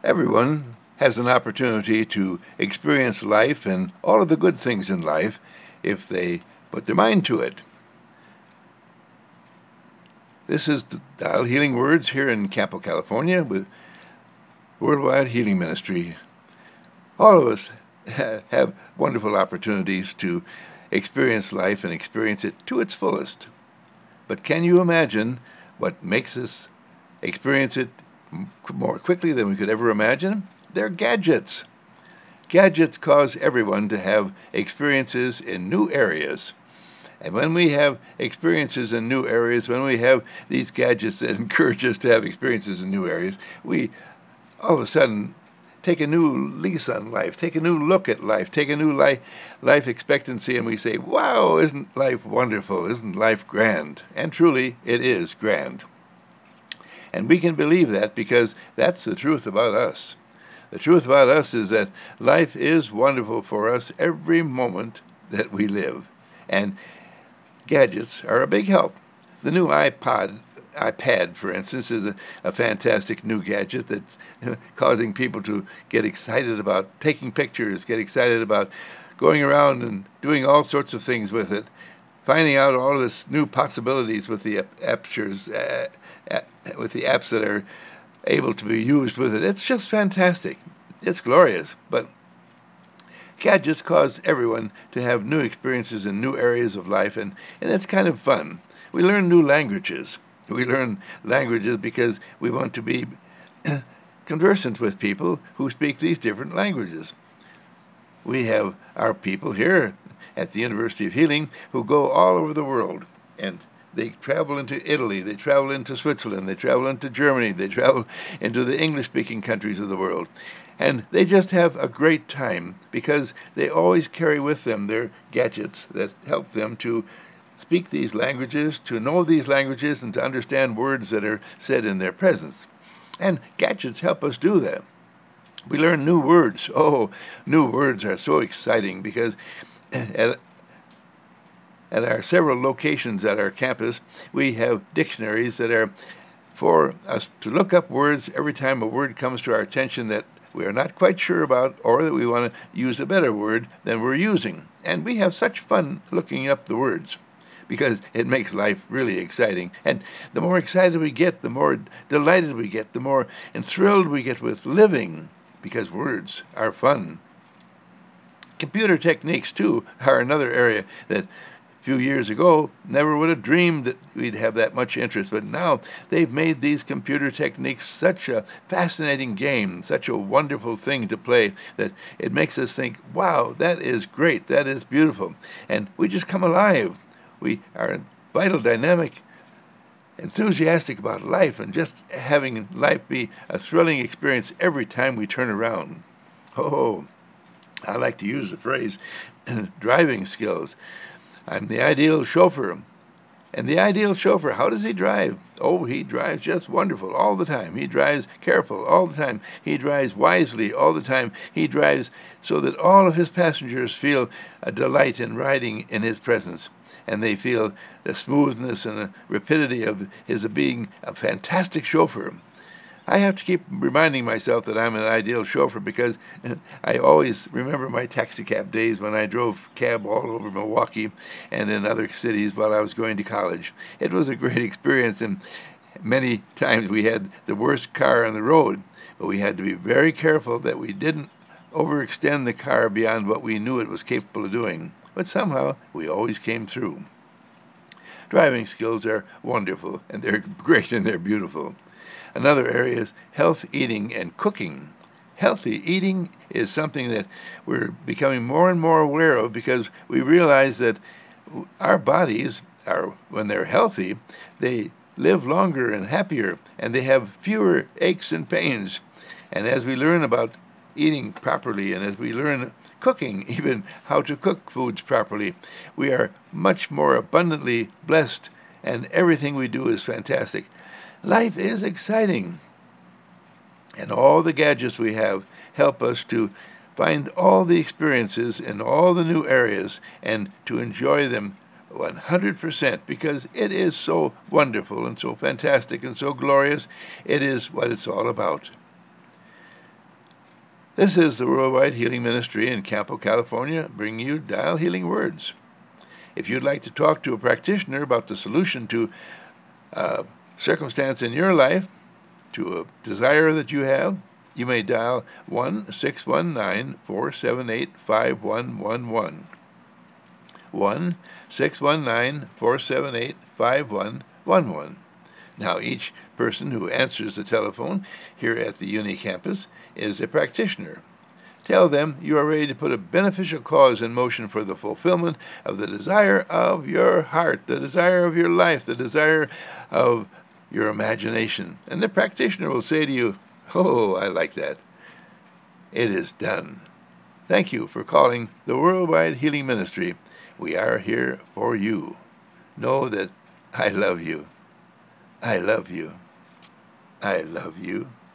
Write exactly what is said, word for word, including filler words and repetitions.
Everyone has an opportunity to experience life and all of the good things in life if they put their mind to it. This is Dial Healing Words here in Campo, California with Worldwide Healing Ministry. All of us have wonderful opportunities to experience life and experience it to its fullest. But can you imagine what makes us experience it more quickly than we could ever imagine? They're gadgets. Gadgets cause everyone to have experiences in new areas. And when we have experiences in new areas, when we have these gadgets that encourage us to have experiences in new areas, we all of a sudden take a new lease on life, take a new look at life, take a new life, life expectancy, and we say, wow, isn't life wonderful? Isn't life grand? And truly, it is grand. And we can believe that because that's the truth about us. The truth about us is that life is wonderful for us every moment that we live. And gadgets are a big help. The new iPod, iPad, for instance, is a, a fantastic new gadget that's causing people to get excited about taking pictures, get excited about going around and doing all sorts of things with it, finding out all of this new possibilities with the apertures, uh, uh, with the apps that are able to be used with it. It's just fantastic. It's glorious. But gadgets cause everyone to have new experiences in new areas of life, and, and it's kind of fun. We learn new languages. We learn languages because we want to be conversant with people who speak these different languages. We have our people here at the University of Healing who go all over the world, and they travel into Italy, they travel into Switzerland, they travel into Germany, they travel into the English-speaking countries of the world. And they just have a great time because they always carry with them their gadgets that help them to speak these languages, to know these languages, and to understand words that are said in their presence. And gadgets help us do that. We learn new words. Oh, new words are so exciting because at, at our several locations at our campus, we have dictionaries that are for us to look up words every time a word comes to our attention that we are not quite sure about, or that we want to use a better word than we're using. And we have such fun looking up the words because it makes life really exciting. And the more excited we get, the more delighted we get, the more enthralled we get with living because words are fun. Computer techniques, too, are another area that a few years ago never would have dreamed that we'd have that much interest, but now they've made these computer techniques such a fascinating game, such a wonderful thing to play, that it makes us think, wow, that is great, that is beautiful. And we just come alive. We are vital, dynamic, enthusiastic about life, and just having life be a thrilling experience every time we turn around. Oh, I like to use the phrase driving skills. I'm the ideal chauffeur. And the ideal chauffeur, how does he drive? Oh, he drives just wonderful all the time. He drives careful all the time. He drives wisely all the time. He drives so that all of his passengers feel a delight in riding in his presence. And they feel the smoothness and the rapidity of his being a fantastic chauffeur. I have to keep reminding myself that I'm an ideal chauffeur because I always remember my taxicab days when I drove cab all over Milwaukee and in other cities while I was going to college. It was a great experience, and many times we had the worst car on the road, but we had to be very careful that we didn't overextend the car beyond what we knew it was capable of doing. But somehow we always came through. Driving skills are wonderful, and they're great, and they're beautiful. Another area is health eating and cooking. Healthy eating is something that we're becoming more and more aware of because we realize that our bodies are, when they're healthy, they live longer and happier, and they have fewer aches and pains. And as we learn about eating properly, and as we learn cooking, even how to cook foods properly, we are much more abundantly blessed, and everything we do is fantastic. Life is exciting, and all the gadgets we have help us to find all the experiences in all the new areas and to enjoy them one hundred percent because it is so wonderful and so fantastic and so glorious. It is what it's all about. This is the Worldwide Healing Ministry in Campo, California, bringing you Dial Healing Words. If you'd like to talk to a practitioner about the solution to a circumstance in your life, to a desire that you have, you may dial one six one nine, four seven eight, five one one one. one six one nine, four seven eight, five one one one. Now, each person who answers the telephone here at the Uni campus is a practitioner. Tell them you are ready to put a beneficial cause in motion for the fulfillment of the desire of your heart, the desire of your life, the desire of your imagination. And the practitioner will say to you, "Oh, I like that. It is done." Thank you for calling the Worldwide Healing Ministry. We are here for you. Know that I love you. I love you. I love you.